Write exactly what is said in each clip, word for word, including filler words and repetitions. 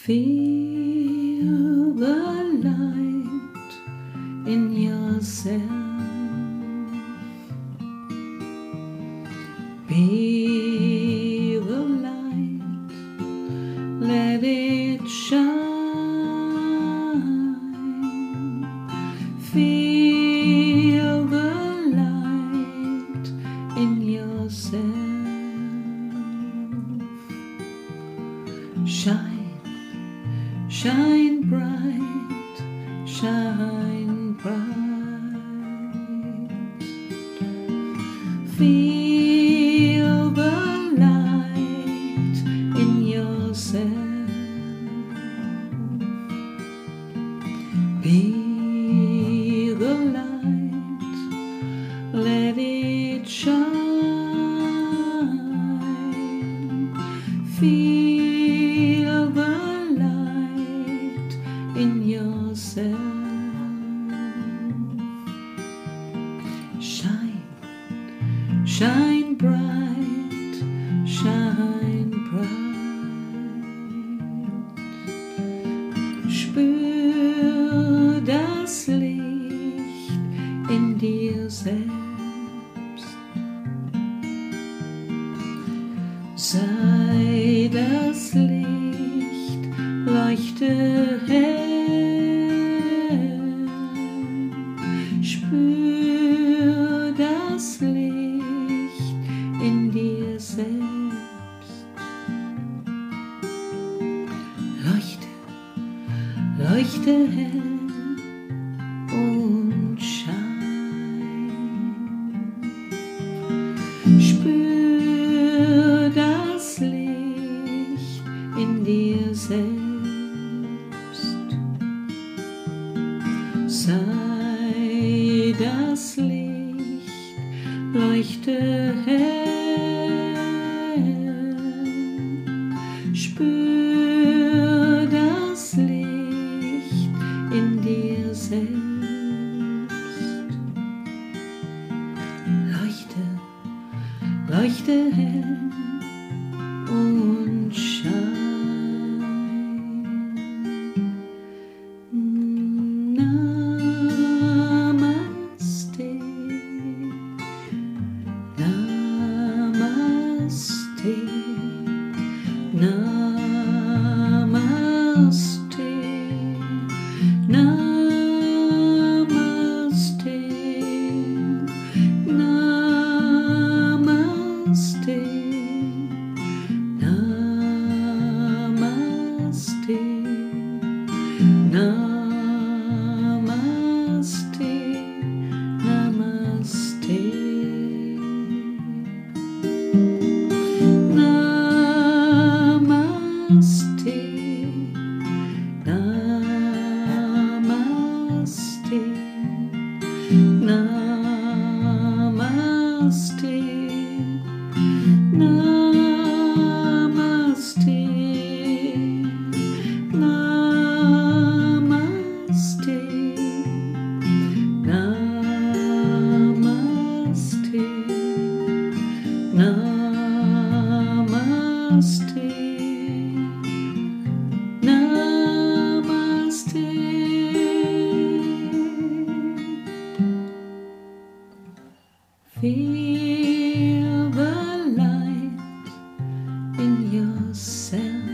Feel the light in yourself. Be the light, let it shine. Feel the light in yourself. Shine, shine bright, shine bright. Feel the light in yourself. Be the light, let it shine. Feel the light in yourself. Shine, shine bright, shine bright. Spür das Licht in dir selbst. Sei das Licht, leuchte hell. Spür das Licht in dir selbst. Leuchte, leuchte hell und schein. Spür das Licht in dir selbst. Sei das Licht, leuchte hell. Spür das Licht in dir selbst. Leuchte, leuchte hell und schein. Namaste, Namaste, Namaste, Namaste, Namaste, Namaste, Namaste, Namaste. Namaste, Namaste, Namaste, Namaste, Namaste, Namaste, Namaste, Namaste. Feel the light in yourself.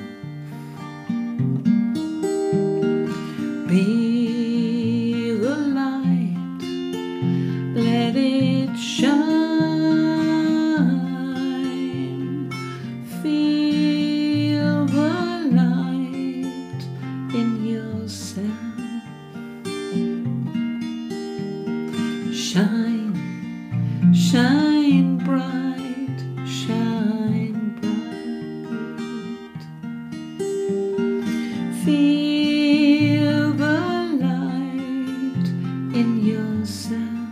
Be the light, let it shine. Feel the light in yourself. Shine, shine bright, shine bright. Feel the light in yourself.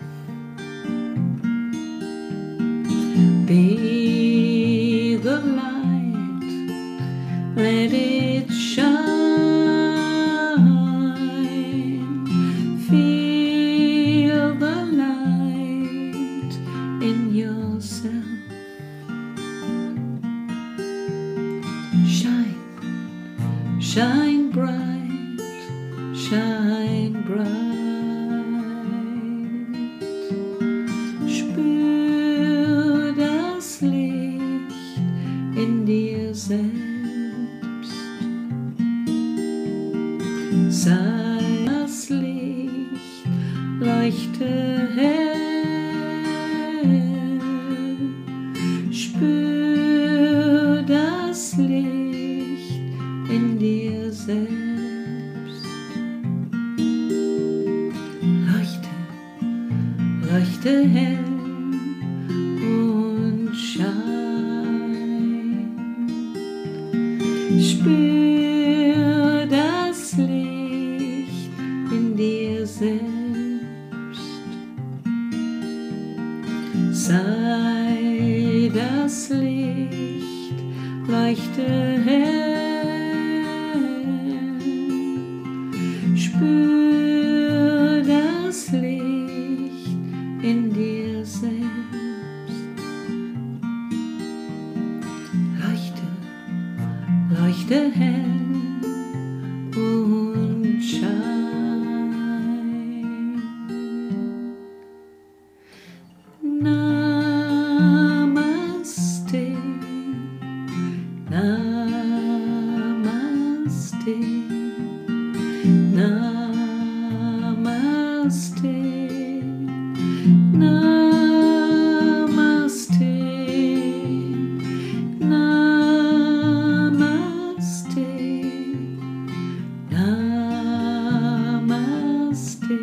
Be the light, let it shine. Feel the light in yourself. Shine, Shine bright, shine bright. Spür das Licht in dir selbst. Sei das Licht, leuchte hell. Spür das Licht in dir selbst. Leuchte, leuchte hell und schein. Spür das Licht in dir selbst. Sei das Licht, leuchte hell. Spür das Licht in dir selbst. Leuchte, leuchte hell und schein. Namaste, Namaste, Namaste, Namaste, Namaste, Namaste,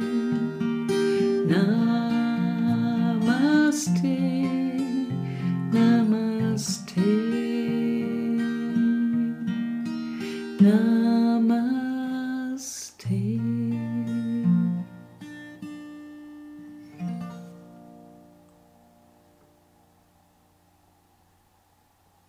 Namaste, Namaste, Namaste.